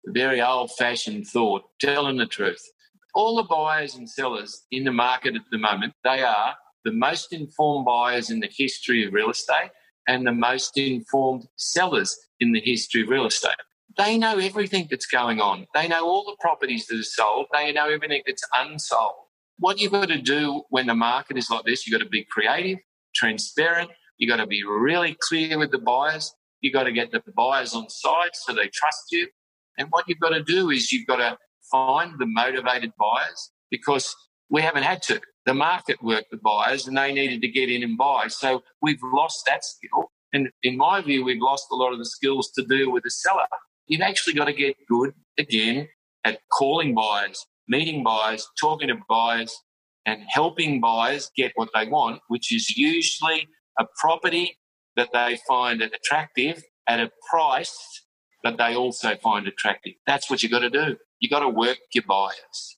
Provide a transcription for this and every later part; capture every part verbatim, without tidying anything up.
very old-fashioned thought, telling the truth. All the buyers and sellers in the market at the moment, they are the most informed buyers in the history of real estate and the most informed sellers in the history of real estate. They know everything that's going on. They know all the properties that are sold. They know everything that's unsold. What you've got to do when the market is like this, you've got to be creative, transparent. You've got to be really clear with the buyers. You've got to get the buyers on side so they trust you. And what you've got to do is you've got to find the motivated buyers, because we haven't had to. The market worked the buyers and they needed to get in and buy. So we've lost that skill. And in my view, we've lost a lot of the skills to deal with the seller. You've actually got to get good, again, at calling buyers, meeting buyers, talking to buyers and helping buyers get what they want, which is usually a property that they find attractive at a price that they also find attractive. That's what you've got to do. You've got to work your buyers.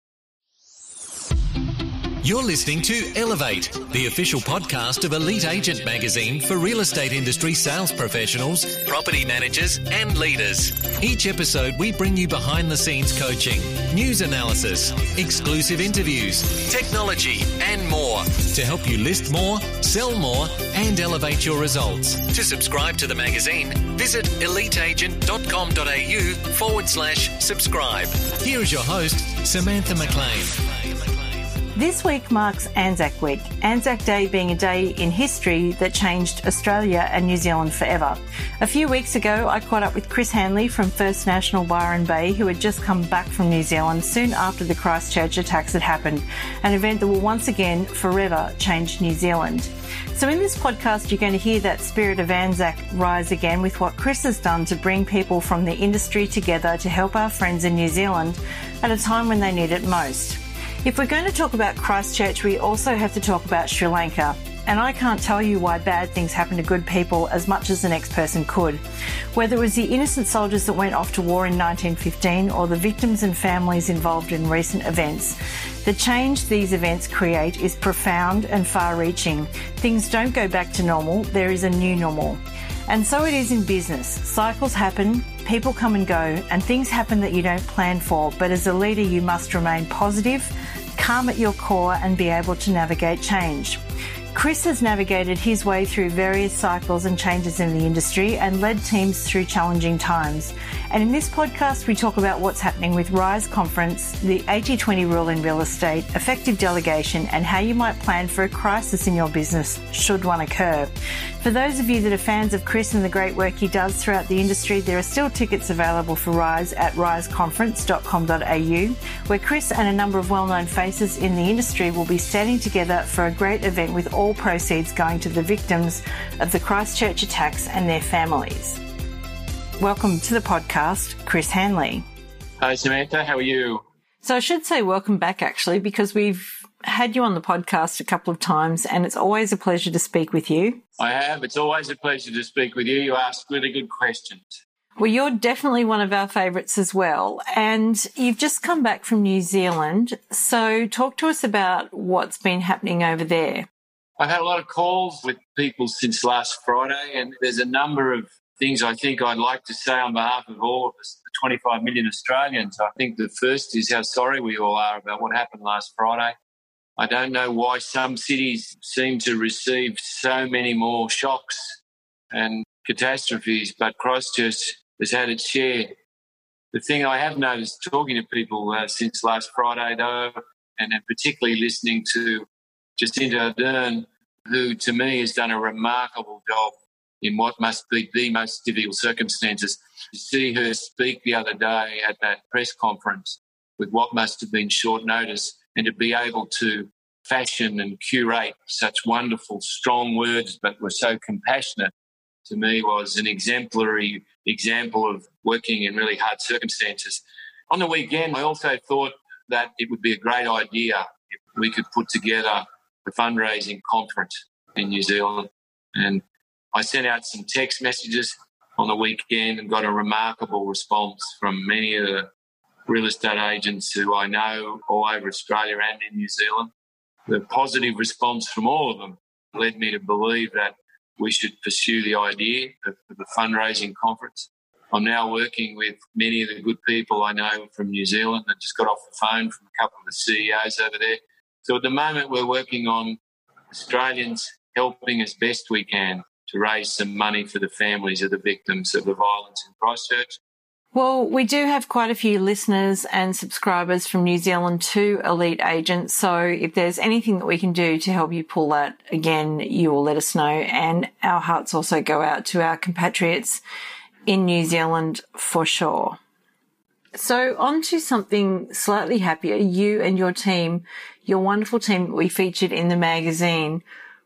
You're listening to Elevate, the official podcast of Elite Agent Magazine for real estate industry sales professionals, property managers and leaders. Each episode we bring you behind-the-scenes coaching, news analysis, exclusive interviews, technology and more to help you list more, sell more and elevate your results. To subscribe to the magazine, visit eliteagent.com.au forward slash subscribe. Here is your host, Samantha McLean. This week marks Anzac Week, Anzac Day being a day in history that changed Australia and New Zealand forever. A few weeks ago, I caught up with Chris Hanley from First National Byron Bay, who had just come back from New Zealand soon after the Christchurch attacks had happened, an event that will once again forever change New Zealand. So in this podcast, you're going to hear that spirit of Anzac rise again with what Chris has done to bring people from the industry together to help our friends in New Zealand at a time when they need it most. If we're going to talk about Christchurch, we also have to talk about Sri Lanka. And I can't tell you why bad things happen to good people as much as the next person could. Whether it was the innocent soldiers that went off to war in nineteen fifteen or the victims and families involved in recent events, the change these events create is profound and far-reaching. Things don't go back to normal, there is a new normal. And so it is in business. Cycles happen, people come and go, and things happen that you don't plan for. But as a leader, you must remain positive, calm at your core, and be able to navigate change. Chris has navigated his way through various cycles and changes in the industry and led teams through challenging times. And in this podcast, we talk about what's happening with RISE Conference, the eighty twenty rule in real estate, effective delegation, and how you might plan for a crisis in your business should one occur. For those of you that are fans of Chris and the great work he does throughout the industry, there are still tickets available for RISE at rise conference dot com dot a u, where Chris and a number of well-known faces in the industry will be standing together for a great event with all proceeds going to the victims of the Christchurch attacks and their families. Welcome to the podcast, Chris Hanley. Hi, Samantha. How are you? So I should say welcome back, actually, because we've had you on the podcast a couple of times and it's always a pleasure to speak with you. I have. It's always a pleasure to speak with you. You ask really good questions. Well, you're definitely one of our favourites as well. And you've just come back from New Zealand. So talk to us about what's been happening over there. I've had a lot of calls with people since last Friday, and there's a number of things I think I'd like to say on behalf of all of us, the twenty-five million Australians. I think the first is how sorry we all are about what happened last Friday. I don't know why some cities seem to receive so many more shocks and catastrophes, but Christchurch has had its share. The thing I have noticed talking to people uh, since last Friday, though, and particularly listening to Jacinda Ardern, who to me has done a remarkable job in what must be the most difficult circumstances. To see her speak the other day at that press conference with what must have been short notice, and to be able to fashion and curate such wonderful, strong words but were so compassionate, to me was an exemplary example of working in really hard circumstances. On the weekend, I also thought that it would be a great idea if we could put together a fundraising conference in New Zealand. And I sent out some text messages on the weekend and got a remarkable response from many of the real estate agents who I know all over Australia and in New Zealand. The positive response from all of them led me to believe that we should pursue the idea of the fundraising conference. I'm now working with many of the good people I know from New Zealand. I just got off the phone from a couple of the C E Os over there. So at the moment we're working on Australians helping as best we can to raise some money for the families of the victims of the violence in Christchurch. Well, we do have quite a few listeners and subscribers from New Zealand to Elite Agent. So if there's anything that we can do to help you pull that, again, you will let us know. And our hearts also go out to our compatriots in New Zealand for sure. So on to something slightly happier. You and your team, your wonderful team that we featured in the magazine,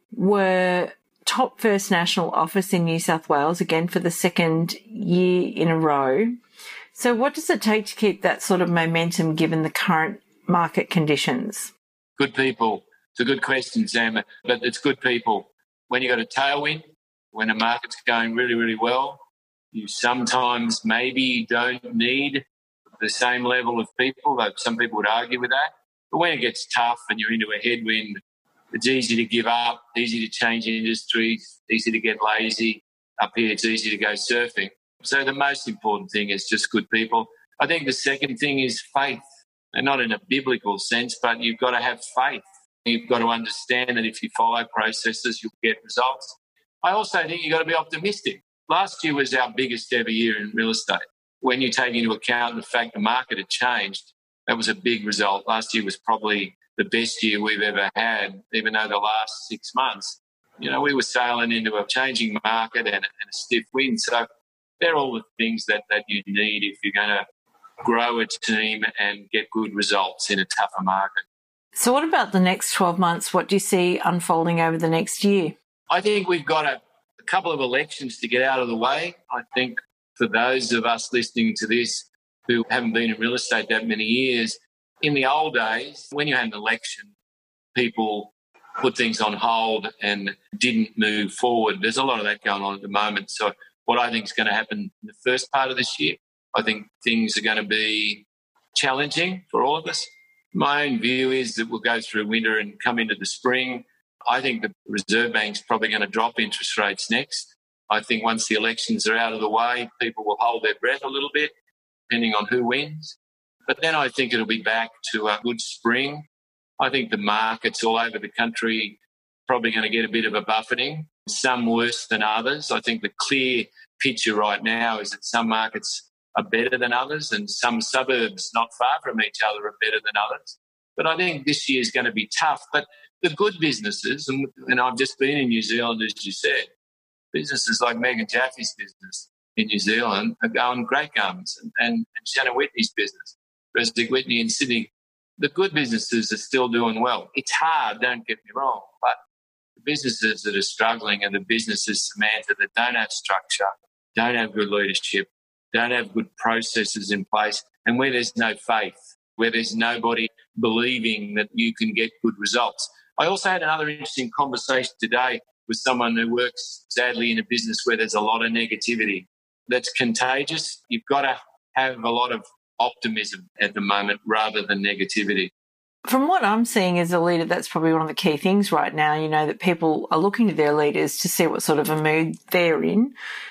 were top First National office in New South Wales, again for the second year in a row. So what does it take to keep that sort of momentum given the current market conditions? Good people. It's a good question, Sam, but it's good people. When you've got a tailwind, when the market's going really, really well, you sometimes maybe don't need the same level of people, though some people would argue with that. But when it gets tough and you're into a headwind, it's easy to give up, easy to change industries, easy to get lazy. Up here, it's easy to go surfing. So the most important thing is just good people. I think the second thing is faith, and not in a biblical sense, but you've got to have faith. You've got to understand that if you follow processes, you'll get results. I also think you've got to be optimistic. Last year was our biggest ever year in real estate. When you take into account the fact the market had changed, that was a big result. Last year was probably the best year we've ever had, even though the last six months, you know, we were sailing into a changing market and, and a stiff wind. So they're all the things that, that you need if you're going to grow a team and get good results in a tougher market. So what about the next twelve months? What do you see unfolding over the next year? I think we've got a, a couple of elections to get out of the way. I think for those of us listening to this who haven't been in real estate that many years, in the old days, when you had an election, people put things on hold and didn't move forward. There's a lot of that going on at the moment. So what I think is going to happen in the first part of this year, I think things are going to be challenging for all of us. My own view is that we'll go through winter and come into the spring. I think the Reserve Bank's probably going to drop interest rates next. I think once the elections are out of the way, people will hold their breath a little bit, depending on who wins. But then I think it'll be back to a good spring. I think the markets all over the country probably going to get a bit of a buffeting, some worse than others. I think the clear picture right now is that some markets are better than others and some suburbs not far from each other are better than others. But I think this year is going to be tough. But the good businesses, and, and I've just been in New Zealand, as you said, businesses like Megan Jaffe's business in New Zealand are going great guns, and, and, and Shannon Whitney's business, Resnick Whitney in Sydney. The good businesses are still doing well. It's hard, don't get me wrong, but the businesses that are struggling are the businesses, Samantha, that don't have structure, don't have good leadership, don't have good processes in place, and where there's no faith, where there's nobody believing that you can get good results. I also had another interesting conversation today with someone who works, sadly, in a business where there's a lot of negativity that's contagious. You've got to have a lot of optimism at the moment rather than negativity. From what I'm seeing as a leader, that's probably one of the key things right now, you know, that people are looking to their leaders to see what sort of a mood they're in.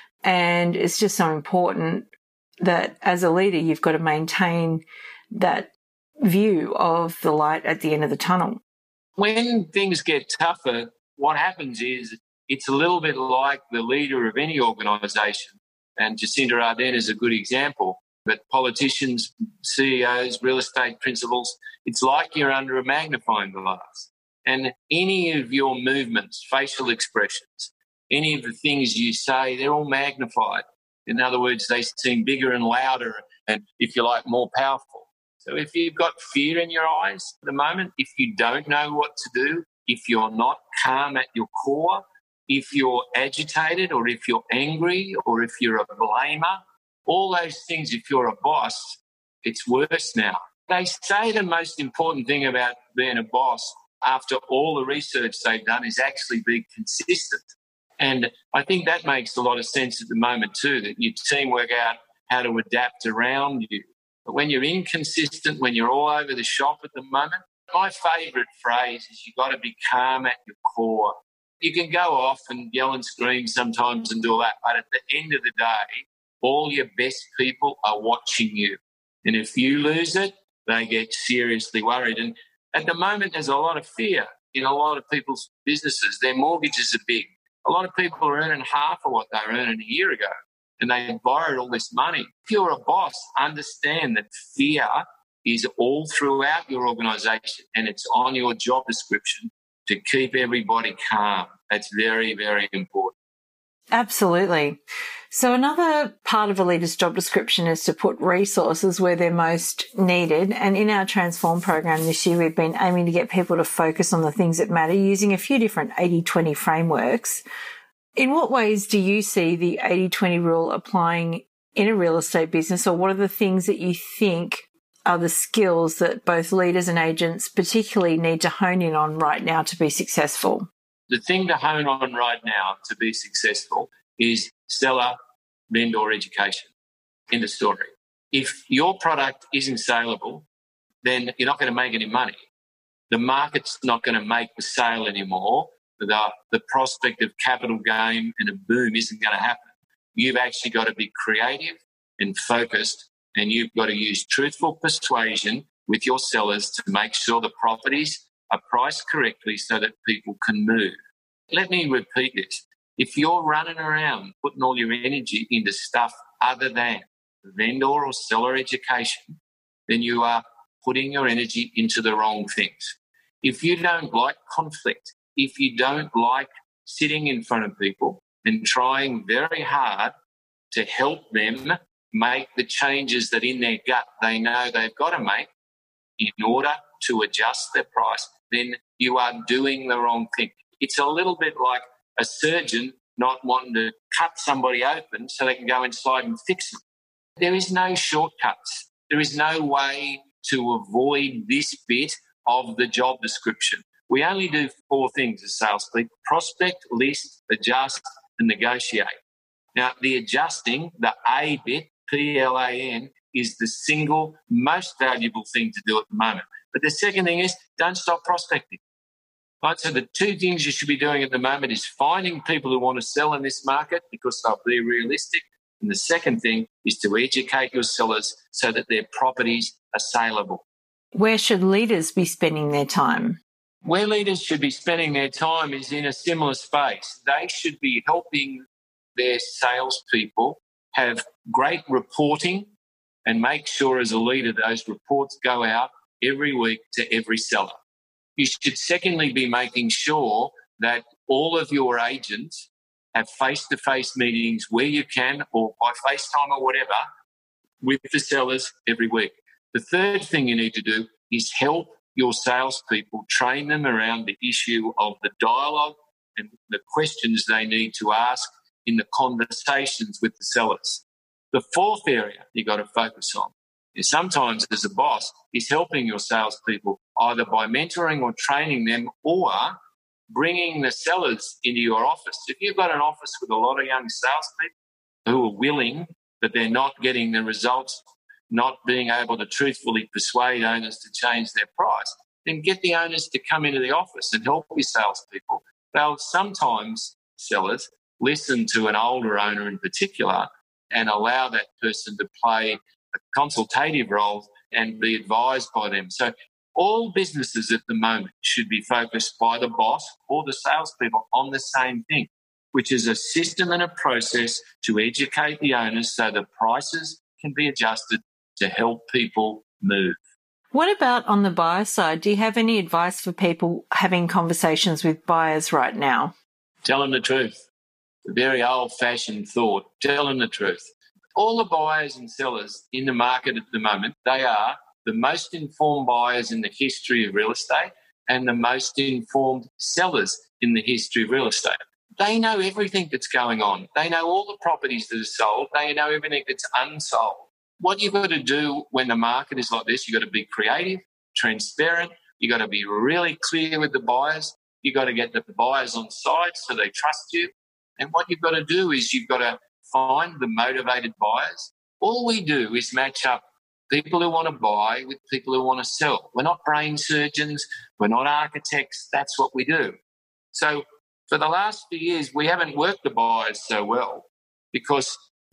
And it's just so important that as a leader, you've got to maintain that view of the light at the end of the tunnel. When things get tougher, what happens is it's a little bit like the leader of any organisation, and Jacinda Ardern is a good example, but politicians, C E Os, real estate principals, it's like you're under a magnifying glass. And any of your movements, facial expressions, any of the things you say, they're all magnified. In other words, they seem bigger and louder and, if you like, more powerful. So if you've got fear in your eyes at the moment, if you don't know what to do, if you're not calm at your core, if you're agitated or if you're angry or if you're a blamer, all those things, if you're a boss, it's worse now. They say the most important thing about being a boss, after all the research they've done, is actually be consistent. And I think that makes a lot of sense at the moment too, that your team work out how to adapt around you. But when you're inconsistent, when you're all over the shop at the moment, my favourite phrase is you've got to be calm at your core. You can go off and yell and scream sometimes and do all that, but at the end of the day, all your best people are watching you. And if you lose it, they get seriously worried. And at the moment, there's a lot of fear in a lot of people's businesses. Their mortgages are big. A lot of people are earning half of what they were earning a year ago, and they borrowed all this money. If you're a boss, understand that fear is all throughout your organisation, and it's on your job description to keep everybody calm. That's very, very important. Absolutely. So another part of a leader's job description is to put resources where they're most needed. And in our Transform program this year, we've been aiming to get people to focus on the things that matter using a few different eighty twenty frameworks. In what ways do you see the eighty twenty rule applying in a real estate business, or what are the things that you think are the skills that both leaders and agents particularly need to hone in on right now to be successful? The thing to hone on right now to be successful is seller vendor education in the story. If your product isn't saleable, then you're not going to make any money. The market's not going to make the sale anymore. The, the prospect of capital gain and a boom isn't going to happen. You've actually got to be creative and focused, and you've got to use truthful persuasion with your sellers to make sure the properties are priced correctly so that people can move. Let me repeat this. If you're running around putting all your energy into stuff other than vendor or seller education, then you are putting your energy into the wrong things. If you don't like conflict, if you don't like sitting in front of people and trying very hard to help them make the changes that in their gut they know they've got to make in order to adjust their price, then you are doing the wrong thing. It's a little bit like a surgeon not wanting to cut somebody open so they can go inside and fix them. There is no shortcuts. There is no way to avoid this bit of the job description. We only do four things as salespeople: prospect, list, adjust, and negotiate. Now, the adjusting, the A bit, P L A N, is the single most valuable thing to do at the moment. But the second thing is don't stop prospecting. Right? So the two things you should be doing at the moment is finding people who want to sell in this market because they'll be realistic. And the second thing is to educate your sellers so that their properties are saleable. Where should leaders be spending their time? Where leaders should be spending their time is in a similar space. They should be helping their salespeople have great reporting and make sure as a leader those reports go out every week to every seller. You should secondly be making sure that all of your agents have face-to-face meetings where you can, or by FaceTime or whatever, with the sellers every week. The third thing you need to do is help your salespeople, train them around the issue of the dialogue and the questions they need to ask in the conversations with the sellers. The fourth area you've got to focus on is sometimes as a boss is helping your salespeople either by mentoring or training them or bringing the sellers into your office. If you've got an office with a lot of young salespeople who are willing, but they're not getting the results, not being able to truthfully persuade owners to change their price, then get the owners to come into the office and help your salespeople. They'll sometimes, sellers, listen to an older owner in particular and allow that person to play a consultative role and be advised by them. So all businesses at the moment should be focused by the boss or the salespeople on the same thing, which is a system and a process to educate the owners so the prices can be adjusted to help people move. What about on the buyer side? Do you have any advice for people having conversations with buyers right now? Tell them the truth. A very old-fashioned thought. Tell them the truth. All the buyers and sellers in the market at the moment, they are the most informed buyers in the history of real estate and the most informed sellers in the history of real estate. They know everything that's going on. They know all the properties that are sold. They know everything that's unsold. What you've got to do when the market is like this, you've got to be creative, transparent. You've got to be really clear with the buyers. You've got to get the buyers on side so they trust you. And what you've got to do is you've got to find the motivated buyers. All we do is match up people who want to buy with people who want to sell. We're not brain surgeons. We're not architects. That's what we do. So for the last few years, we haven't worked the buyers so well because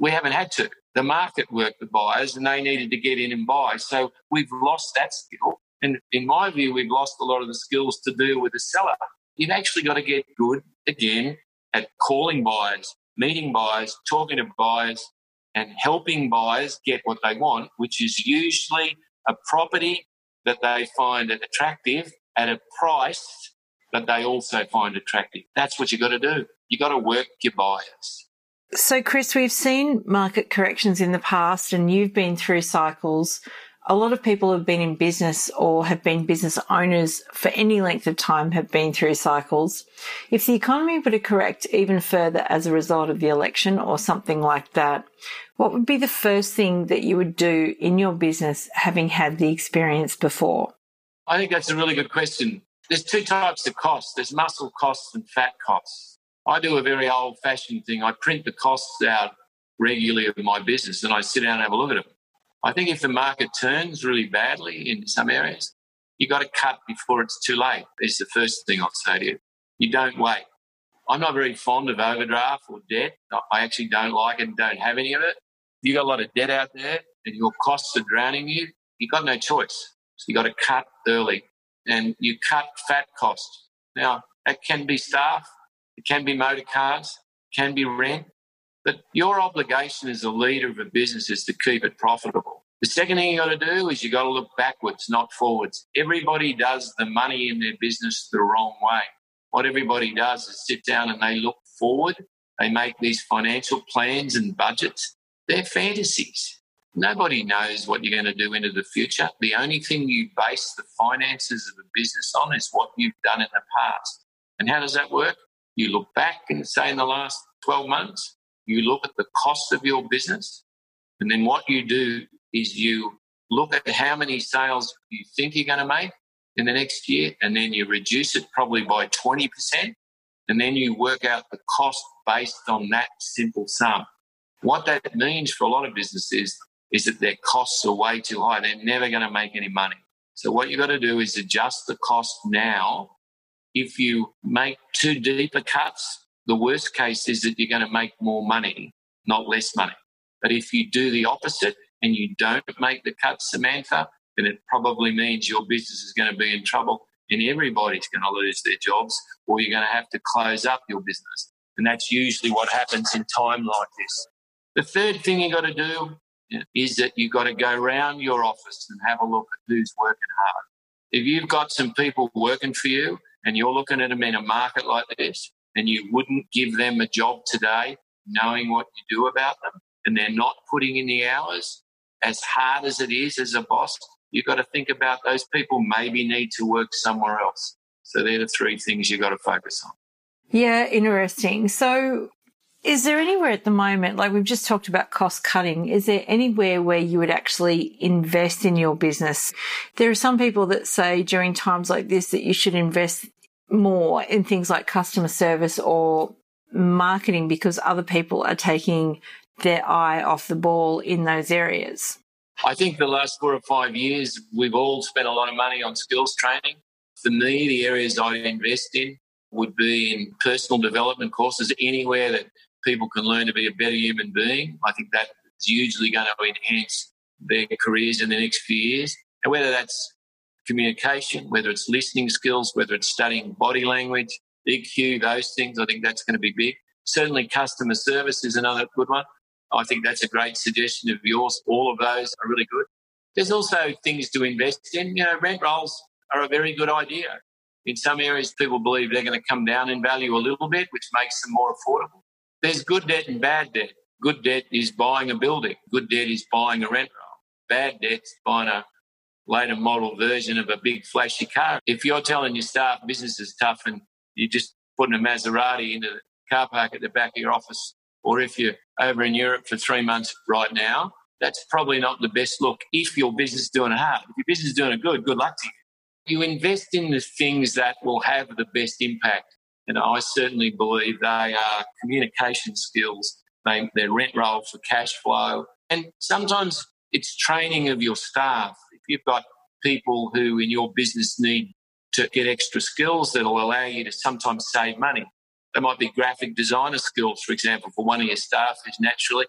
we haven't had to. The market worked the buyers and they needed to get in and buy. So we've lost that skill. And in my view, we've lost a lot of the skills to deal with the seller. You've actually got to get good, again, at calling buyers, meeting buyers, talking to buyers and helping buyers get what they want, which is usually a property that they find attractive at a price that they also find attractive. That's what you've got to do. You've got to work your buyers. So, Chris, we've seen market corrections in the past and you've been through cycles. A lot of people have been in business or have been business owners for any length of time have been through cycles. If the economy were to correct even further as a result of the election or something like that, what would be the first thing that you would do in your business having had the experience before? I think that's a really good question. There's two types of costs. There's muscle costs and fat costs. I do a very old-fashioned thing. I print the costs out regularly of my business and I sit down and have a look at them. I think if the market turns really badly in some areas, you've got to cut before it's too late. Is the first thing I'd say to you. You don't wait. I'm not very fond of overdraft or debt. I actually don't like it and don't have any of it. If you've got a lot of debt out there and your costs are drowning you, you've got no choice. So you've got to cut early. And you cut fat costs. Now, that can be staff. It can be motor cars, can be rent, but your obligation as a leader of a business is to keep it profitable. The second thing you got to do is you got to look backwards, not forwards. Everybody does the money in their business the wrong way. What everybody does is sit down and they look forward. They make these financial plans and budgets. They're fantasies. Nobody knows what you're going to do into the future. The only thing you base the finances of a business on is what you've done in the past. And how does that work? You look back and say in the last twelve months, you look at the cost of your business, and then what you do is you look at how many sales you think you're going to make in the next year, and then you reduce it probably by twenty percent, and then you work out the cost based on that simple sum. What that means for a lot of businesses is that their costs are way too high. They're never going to make any money. So what you've got to do is adjust the cost now. If you make too deep a cuts, the worst case is that you're going to make more money, not less money. But if you do the opposite and you don't make the cuts, Samantha, then it probably means your business is going to be in trouble and everybody's going to lose their jobs, or you're going to have to close up your business. And that's usually what happens in time like this. The third thing you've got to do is that you've got to go around your office and have a look at who's working hard. If you've got some people working for you, and you're looking at them in a market like this, and you wouldn't give them a job today knowing what you do about them, and they're not putting in the hours, as hard as it is as a boss, you've got to think about those people maybe need to work somewhere else. So they're the three things you've got to focus on. Yeah, interesting. So is there anywhere at the moment, like we've just talked about cost cutting, is there anywhere where you would actually invest in your business? There are some people that say during times like this that you should invest more in things like customer service or marketing because other people are taking their eye off the ball in those areas. I think the last four or five years, we've all spent a lot of money on skills training. For me, the areas I invest in would be in personal development courses, anywhere that people can learn to be a better human being. I think that is usually going to enhance their careers in the next few years. And whether that's communication, whether it's listening skills, whether it's studying body language, E Q, those things, I think that's going to be big. Certainly customer service is another good one. I think that's a great suggestion of yours. All of those are really good. There's also things to invest in. You know, rent rolls are a very good idea. In some areas, people believe they're going to come down in value a little bit, which makes them more affordable. There's good debt and bad debt. Good debt is buying a building. Good debt is buying a rent roll. Bad debt's buying a later model version of a big flashy car. If you're telling your staff business is tough and you're just putting a Maserati into the car park at the back of your office, or if you're over in Europe for three months right now, that's probably not the best look if your business is doing it hard. If your business is doing it good, good luck to you. You invest in the things that will have the best impact. And I certainly believe they are communication skills, they, they're rent roll for cash flow. And sometimes it's training of your staff. If you've got people who in your business need to get extra skills that will allow you to sometimes save money. There might be graphic designer skills, for example, for one of your staff who's naturally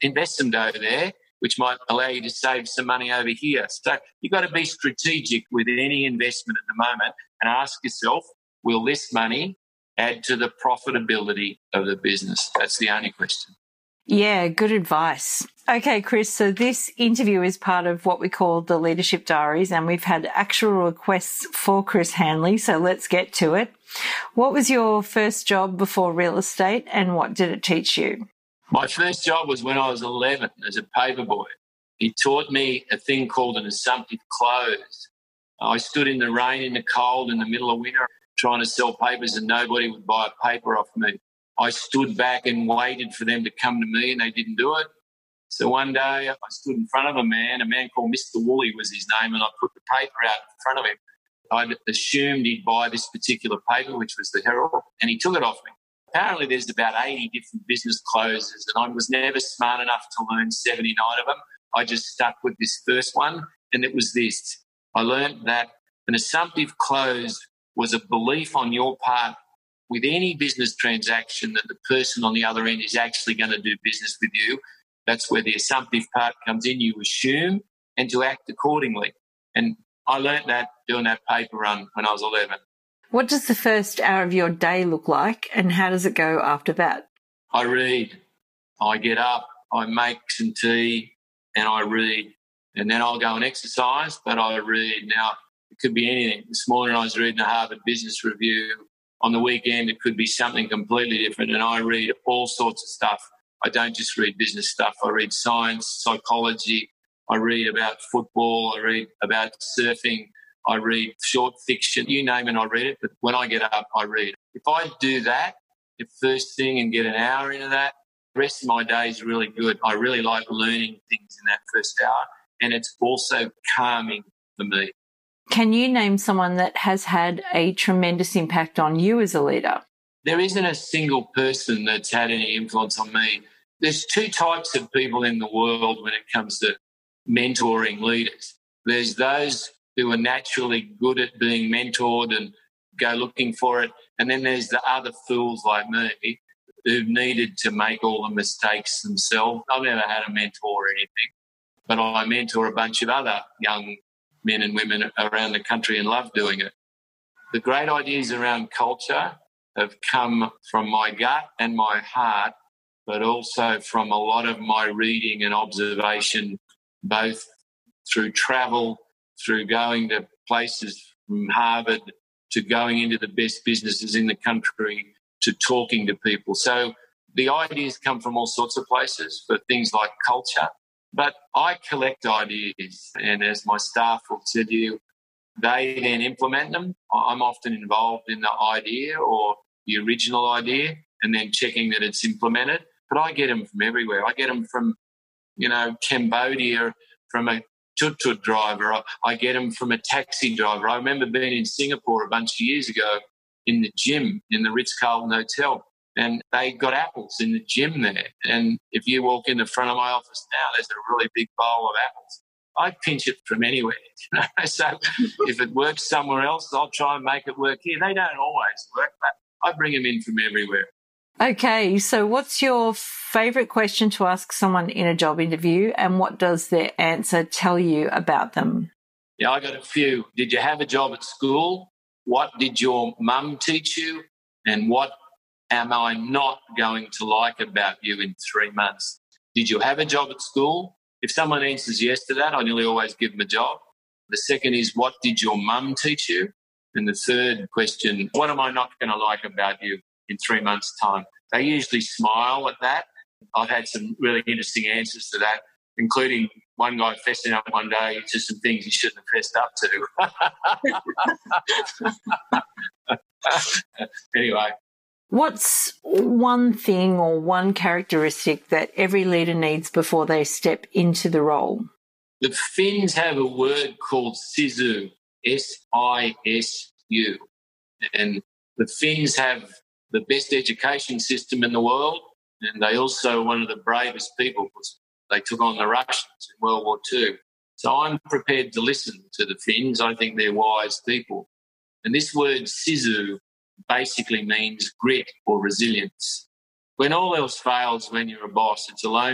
invest some dough there, which might allow you to save some money over here. So you've got to be strategic with any investment at the moment and ask yourself, will this money add to the profitability of the business? That's the only question. Yeah, good advice. Okay, Chris, so this interview is part of what we call the Leadership Diaries, and we've had actual requests for Chris Hanley, so let's get to it. What was your first job before real estate, and what did it teach you? My first job was when I was eleven as a paper boy. He taught me a thing called an assumptive close. I stood in the rain, in the cold, in the middle of winter, trying to sell papers, and nobody would buy a paper off me. I stood back and waited for them to come to me, and they didn't do it. So one day I stood in front of a man, a man called Mister Woolley was his name, and I put the paper out in front of him. I'd assumed he'd buy this particular paper, which was the Herald, and he took it off me. Apparently there's about eighty different business closes, and I was never smart enough to learn seventy-nine of them. I just stuck with this first one, and it was this. I learned that an assumptive close was a belief on your part with any business transaction that the person on the other end is actually going to do business with you. That's where the assumptive part comes in. You assume and to act accordingly. And I learnt that doing that paper run when I was eleven. What does the first hour of your day look like, and how does it go after that? I read. I get up, I make some tea, and I read. And then I'll go and exercise, but I read. Now, it could be anything. This morning I was reading a Harvard Business Review. On the weekend it could be something completely different, and I read all sorts of stuff. I don't just read business stuff. I read science, psychology. I read about football. I read about surfing. I read short fiction. You name it, I read it. But when I get up, I read. If I do that, the first thing, and get an hour into that, the rest of my day is really good. I really like learning things in that first hour, and it's also calming for me. Can you name someone that has had a tremendous impact on you as a leader? There isn't a single person that's had any influence on me. There's two types of people in the world when it comes to mentoring leaders. There's those who are naturally good at being mentored and go looking for it. And then there's the other fools like me who've needed to make all the mistakes themselves. I've never had a mentor or anything, but I mentor a bunch of other young men and women around the country and love doing it. The great ideas around culture have come from my gut and my heart, but also from a lot of my reading and observation, both through travel, through going to places from Harvard, to going into the best businesses in the country, to talking to people. So the ideas come from all sorts of places for things like culture. But I collect ideas, and as my staff will tell you, they then implement them. I'm often involved in the idea or the original idea and then checking that it's implemented. But I get them from everywhere. I get them from, you know, Cambodia, from a tuk-tuk driver. I get them from a taxi driver. I remember being in Singapore a bunch of years ago in the gym in the Ritz-Carlton Hotel, and they got apples in the gym there. And if you walk in the front of my office now, there's a really big bowl of apples. I pinch it from anywhere. You know? So if it works somewhere else, I'll try and make it work here. They don't always work, but I bring them in from everywhere. Okay, so what's your favourite question to ask someone in a job interview, and what does their answer tell you about them? Yeah, I got a few. Did you have a job at school? What did your mum teach you? And what am I not going to like about you in three months? Did you have a job at school? If someone answers yes to that, I nearly always give them a job. The second is, what did your mum teach you? And the third question, what am I not going to like about you in three months' time? They usually smile at that. I've had some really interesting answers to that, including one guy fessing up one day to some things he shouldn't have fessed up to. Anyway. What's one thing or one characteristic that every leader needs before they step into the role? The Finns have a word called sisu, S I S U. And the Finns have the best education system in the world, and they also are one of the bravest people because they took on the Russians in World War Two. So I'm prepared to listen to the Finns. I think they're wise people. And this word sisu basically means grit or resilience. When all else fails when you're a boss, it's a lonely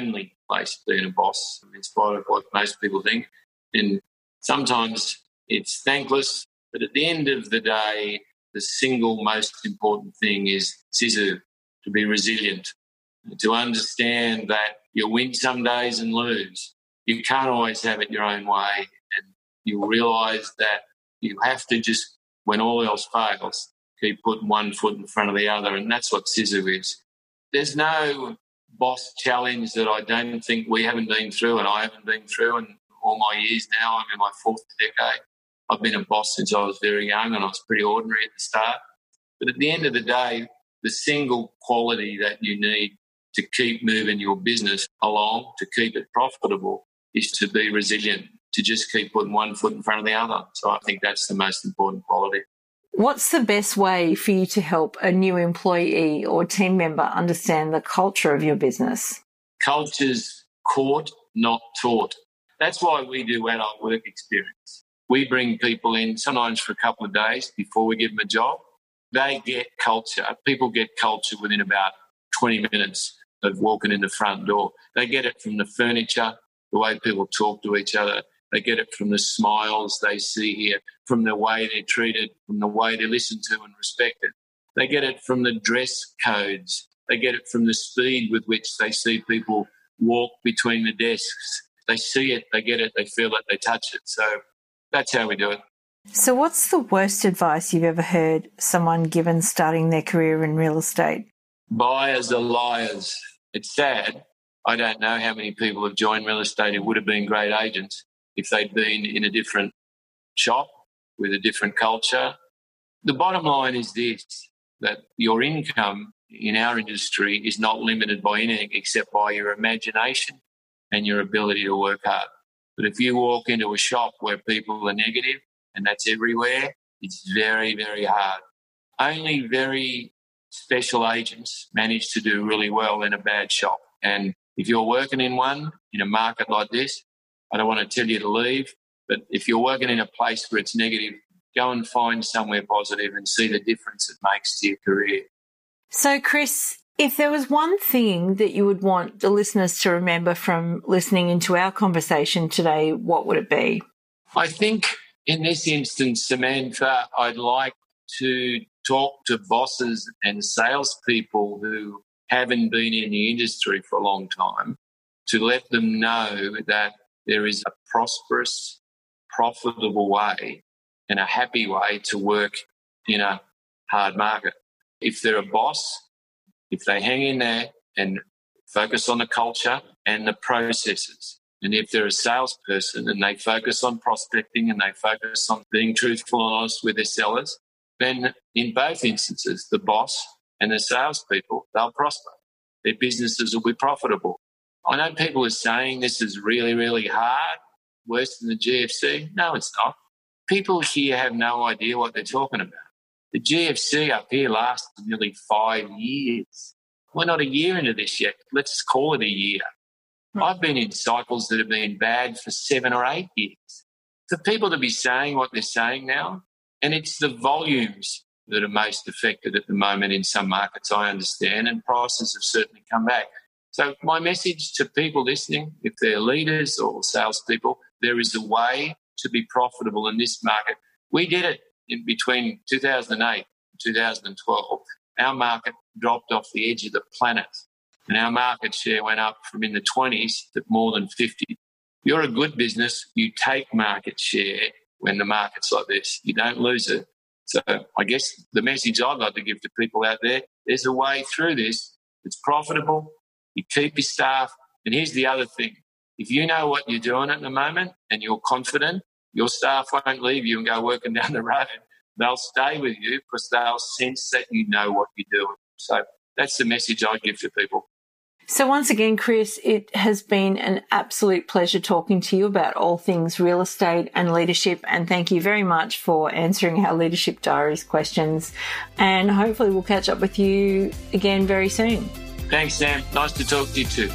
place, being a boss, in spite of what most people think. And sometimes it's thankless, but at the end of the day, the single most important thing is Sisu, to be resilient, to understand that you win some days and lose. You can't always have it your own way, and you realise that you have to just, when all else fails, keep putting one foot in front of the other, and that's what Sisu is. There's no boss challenge that I don't think we haven't been through and I haven't been through in all my years now. I'm in my fourth decade. I've been a boss since I was very young, and I was pretty ordinary at the start. But at the end of the day, the single quality that you need to keep moving your business along, to keep it profitable, is to be resilient, to just keep putting one foot in front of the other. So I think that's the most important quality. What's the best way for you to help a new employee or team member understand the culture of your business? Culture's caught, not taught. That's why we do adult work experience. We bring people in sometimes for a couple of days before we give them a job. They get culture. People get culture within about twenty minutes of walking in the front door. They get it from the furniture, the way people talk to each other. They get it from the smiles they see here, from the way they're treated, from the way they're listened to and respected. They get it from the dress codes. They get it from the speed with which they see people walk between the desks. They see it, they get it, they feel it, they touch it. So that's how we do it. So what's the worst advice you've ever heard someone given starting their career in real estate? Buyers are liars. It's sad. I don't know how many people have joined real estate who would have been great agents if they'd been in a different shop with a different culture. The bottom line is this, that your income in our industry is not limited by anything except by your imagination and your ability to work hard. But if you walk into a shop where people are negative, and that's everywhere, it's very, very hard. Only very special agents manage to do really well in a bad shop. And if you're working in one, in a market like this, I don't want to tell you to leave, but if you're working in a place where it's negative, go and find somewhere positive and see the difference it makes to your career. So, Chris, if there was one thing that you would want the listeners to remember from listening into our conversation today, what would it be? I think in this instance, Samantha, I'd like to talk to bosses and salespeople who haven't been in the industry for a long time, to let them know that there is a prosperous, profitable way and a happy way to work in a hard market. If they're a boss, if they hang in there and focus on the culture and the processes, and if they're a salesperson and they focus on prospecting and they focus on being truthful and honest with their sellers, then in both instances, the boss and the salespeople, they'll prosper. Their businesses will be profitable. I know people are saying this is really, really hard, worse than the G F C. No, it's not. People here have no idea what they're talking about. The G F C up here lasted nearly five years. We're not a year into this yet. Let's call it a year. I've been in cycles that have been bad for seven or eight years. For people to be saying what they're saying now, and it's the volumes that are most affected at the moment in some markets, I understand, and prices have certainly come back. So my message to people listening, if they're leaders or salespeople, there is a way to be profitable in this market. We did it in between two thousand eight and two thousand twelve. Our market dropped off the edge of the planet, and our market share went up from in the twenties to more than fifty. If you're a good business, you take market share when the market's like this. You don't lose it. So I guess the message I'd like to give to people out there, there's a way through this. It's profitable. You keep your staff. And here's the other thing. If you know what you're doing at the moment and you're confident, your staff won't leave you and go working down the road. They'll stay with you because they'll sense that you know what you're doing. So that's the message I give to people. So once again, Chris, it has been an absolute pleasure talking to you about all things real estate and leadership. And thank you very much for answering our Leadership Diaries questions. And hopefully we'll catch up with you again very soon. Thanks, Sam. Nice to talk to you too.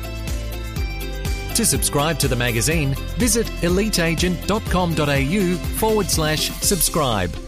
To subscribe to the magazine, visit eliteagent.com.au forward slash subscribe.